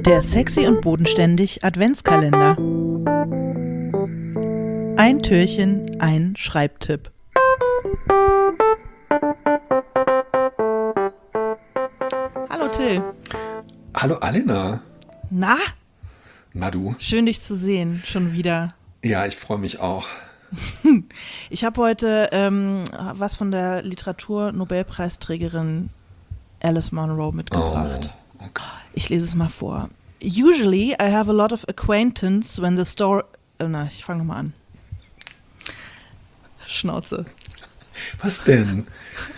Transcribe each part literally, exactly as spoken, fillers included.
Der Sexy und Bodenständig Adventskalender. Ein Türchen, ein Schreibtipp. Hallo Till. Hallo Alena. Na? Na du? Schön dich zu sehen, schon wieder. Ja, ich freue mich auch. Ich habe heute ähm, was von der Literatur-Nobelpreisträgerin Alice Munro mitgebracht. Oh, okay. Ich lese es mal vor. Usually I have a lot of acquaintance when the story... Oh, na, ich fange nochmal an. Schnauze. Was denn?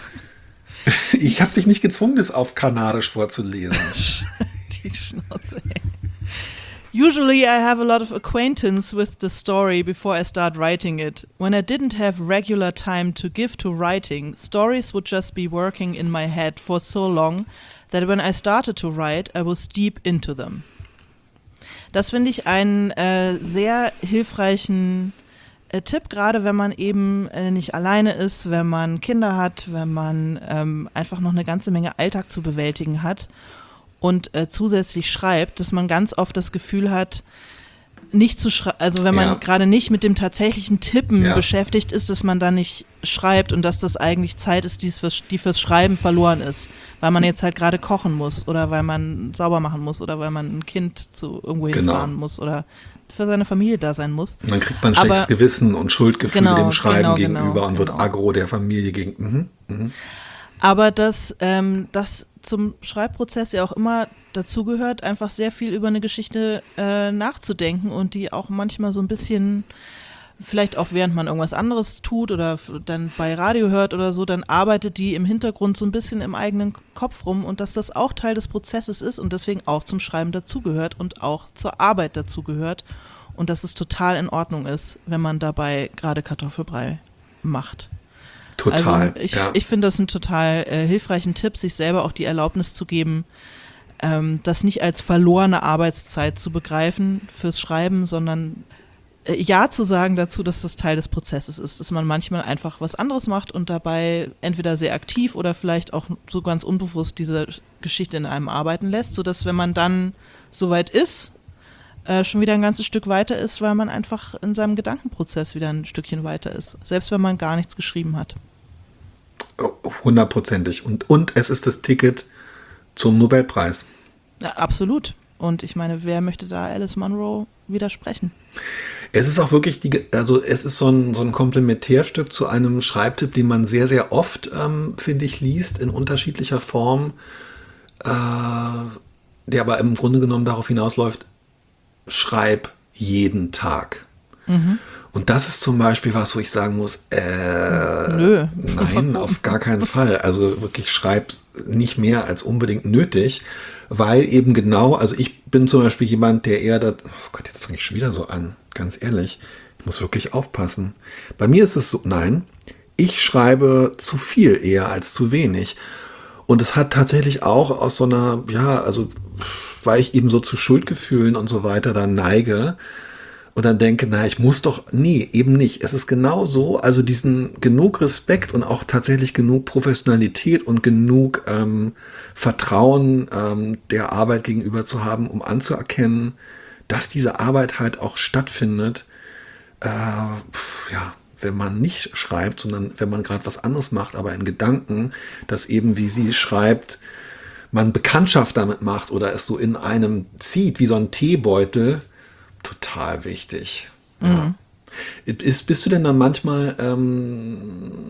Ich habe dich nicht gezwungen, das auf Kanadisch vorzulesen. Die Schnauze, ey. Usually I have a lot of acquaintance with the story before I start writing it. When I didn't have regular time to give to writing, stories would just be working in my head for so long that when I started to write, I was deep into them. Das finde ich einen äh, sehr hilfreichen äh, Tipp, gerade wenn man eben äh, nicht alleine ist, wenn man Kinder hat, wenn man ähm, einfach noch eine ganze Menge Alltag zu bewältigen hat und äh, zusätzlich schreibt, dass man ganz oft das Gefühl hat, nicht zu schreiben, also wenn man Ja. gerade nicht mit dem tatsächlichen Tippen Ja. beschäftigt ist, dass man dann nicht schreibt und dass das eigentlich Zeit ist, die fürs, die fürs Schreiben verloren ist, weil man jetzt halt gerade kochen muss oder weil man sauber machen muss oder weil man ein Kind zu irgendwo Genau. hinfahren muss oder für seine Familie da sein muss. Und dann kriegt man ein Aber- schlechtes Gewissen und Schuldgefühle Genau, dem Schreiben genau, gegenüber genau, und wird genau. aggro der Familie gegen. Mhm, mhm. Aber dass ähm, das zum Schreibprozess ja auch immer dazugehört, einfach sehr viel über eine Geschichte äh, nachzudenken und die auch manchmal so ein bisschen, vielleicht auch während man irgendwas anderes tut oder f- dann bei Radio hört oder so, dann arbeitet die im Hintergrund so ein bisschen im eigenen Kopf rum und dass das auch Teil des Prozesses ist und deswegen auch zum Schreiben dazugehört und auch zur Arbeit dazugehört und dass es total in Ordnung ist, wenn man dabei gerade Kartoffelbrei macht. Total. Also ich, ja. ich finde das einen total äh, hilfreichen Tipp, sich selber auch die Erlaubnis zu geben, ähm, das nicht als verlorene Arbeitszeit zu begreifen fürs Schreiben, sondern äh, ja zu sagen dazu, dass das Teil des Prozesses ist, dass man manchmal einfach was anderes macht und dabei entweder sehr aktiv oder vielleicht auch so ganz unbewusst diese Geschichte in einem arbeiten lässt, sodass wenn man dann soweit ist, äh, schon wieder ein ganzes Stück weiter ist, weil man einfach in seinem Gedankenprozess wieder ein Stückchen weiter ist, selbst wenn man gar nichts geschrieben hat. Hundertprozentig. Und, und es ist das Ticket zum Nobelpreis. Ja, absolut. Und ich meine, wer möchte da Alice Munro widersprechen? Es ist auch wirklich, die, also es ist so ein, so ein Komplementärstück zu einem Schreibtipp, den man sehr, sehr oft, ähm, finde ich, liest, in unterschiedlicher Form, äh, der aber im Grunde genommen darauf hinausläuft, schreib jeden Tag. Mhm. Und das ist zum Beispiel was, wo ich sagen muss, äh, Nö. nein, auf gar keinen Fall. Also wirklich schreib nicht mehr als unbedingt nötig, weil eben genau, also ich bin zum Beispiel jemand, der eher da, oh Gott, jetzt fange ich schon wieder so an, ganz ehrlich, ich muss wirklich aufpassen. Bei mir ist es so, nein, ich schreibe zu viel eher als zu wenig. Und es hat tatsächlich auch aus so einer, ja, also weil ich eben so zu Schuldgefühlen und so weiter dann neige, und dann denke, na, ich muss doch, nee, eben nicht. Es ist genau so, also diesen genug Respekt und auch tatsächlich genug Professionalität und genug ähm, Vertrauen ähm, der Arbeit gegenüber zu haben, um anzuerkennen, dass diese Arbeit halt auch stattfindet, äh, ja, wenn man nicht schreibt, sondern wenn man gerade was anderes macht, aber in Gedanken, dass eben, wie sie schreibt, man Bekanntschaft damit macht oder es so in einem zieht, wie so ein Teebeutel. Total wichtig. Ja. Ist, bist du denn dann manchmal, ähm,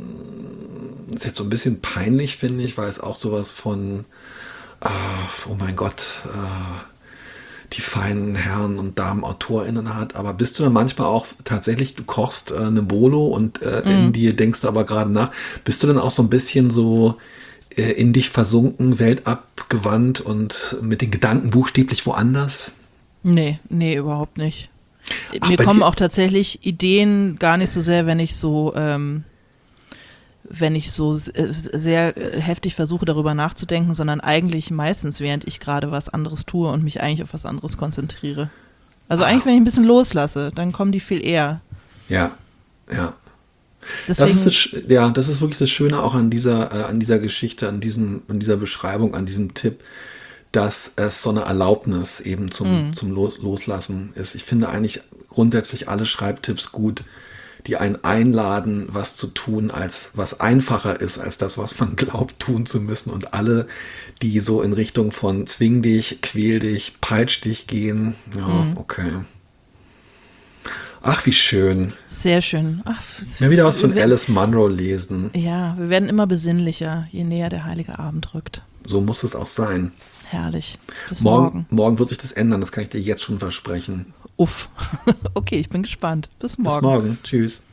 ist jetzt so ein bisschen peinlich, finde ich, weil es auch sowas von, ah, oh mein Gott, äh, die feinen Herren und Damen AutorInnen hat, aber bist du dann manchmal auch tatsächlich, du kochst äh, eine Bolo und äh, Mhm. in dir denkst du aber gerade nach, bist du dann auch so ein bisschen so äh, in dich versunken, weltabgewandt und mit den Gedanken buchstäblich woanders? Nee, nee, überhaupt nicht. Ach, Mir bei kommen dir- auch tatsächlich Ideen gar nicht so sehr, wenn ich so, ähm, wenn ich so s- äh, sehr äh, heftig versuche, darüber nachzudenken, sondern eigentlich meistens, während ich gerade was anderes tue und mich eigentlich auf was anderes konzentriere. Also eigentlich, wenn ich ein bisschen loslasse, dann kommen die viel eher. Ja, ja. Deswegen, Das ist das, Sch- ja, das ist wirklich das Schöne auch an dieser, äh, an dieser Geschichte, an diesem, an dieser Beschreibung, an diesem Tipp, dass es so eine Erlaubnis eben zum, mhm. zum Loslassen ist. Ich finde eigentlich grundsätzlich alle Schreibtipps gut, die einen einladen, was zu tun, als was einfacher ist, als das, was man glaubt tun zu müssen. Und alle, die so in Richtung von zwing dich, quäl dich, peitsch dich gehen, ja, mhm. okay. Ach, wie schön. Sehr schön. Ach, ja, wieder was von Alice Munro lesen. Ja, wir werden immer besinnlicher, je näher der heilige Abend rückt. So muss es auch sein. Herrlich. Bis morgen. Morgen, morgen wird sich das ändern, das kann ich dir jetzt schon versprechen. Uff. Okay, ich bin gespannt. Bis morgen. Bis morgen. Tschüss.